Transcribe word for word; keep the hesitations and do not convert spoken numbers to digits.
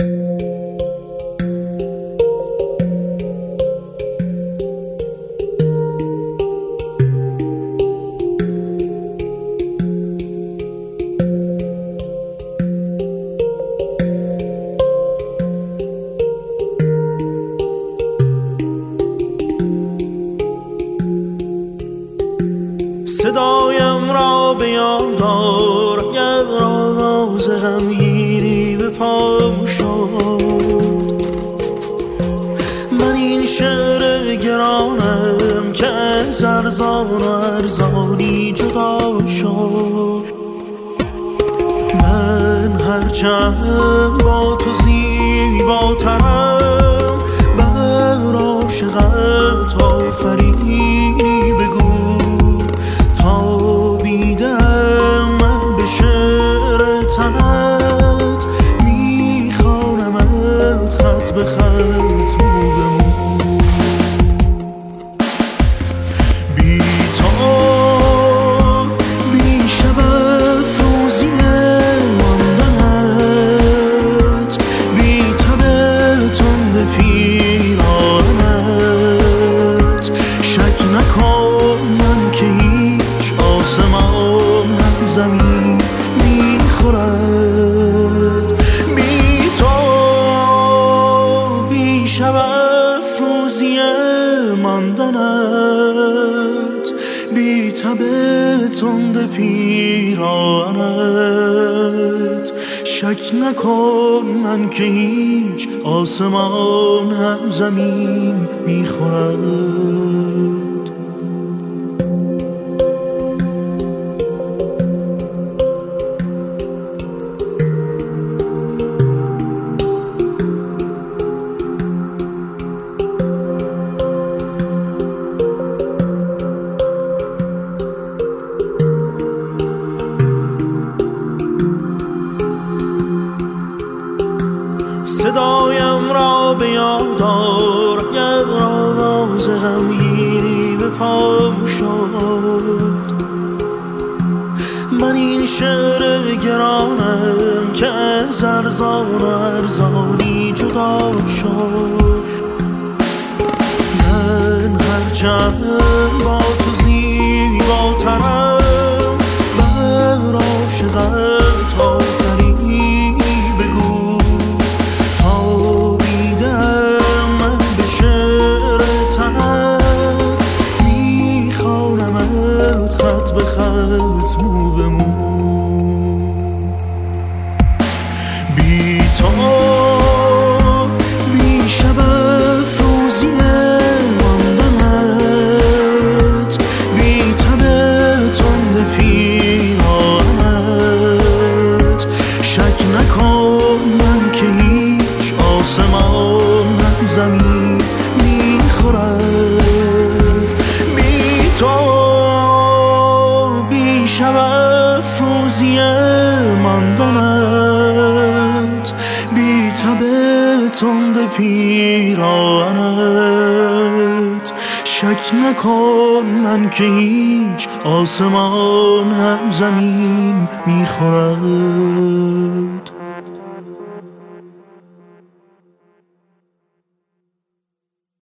صدایم را به یاد آر اگر آواز غمگینی به پام شد. من این شعر گرانم که از ارزان و ارزانی جدا شد. من هرچند با تو زیباترم بر عاشقت آفرینی بگو تا بیدم من به شعر تنت میخوانمت خط به خط مو به مو. بی تو بی شب افروزی ماندنت، بی تب تند پیرانت، شک نکن من که هیچ آسمان هم زمین میخورد. بی تو بی شب افروزی ماندنت، بی تب تند پیرانت، شک نکن من که هیچ آسمان هم زمین میخورد. صدایم را به یاد آر اگر آواز غمگینی به پام شد. من این شعر گرانم که از ارزان و ارزانی جدا شد. من هرچند با تو زیباترم بر عاشقت آفرینی بگو تا بیدم من به شعر تنت میخوانمت خط به خط مو به مو. بی تو بی شب افروزی ماندنت، بی تب تند پیرانت، شک نکن من که هیچ آسمان هم زمین میخورد. بی تو بی شب افروزی ماندنت، بی تب تند پیرانت، شک نکن من که هیچ آسمان هم زمین میخورد.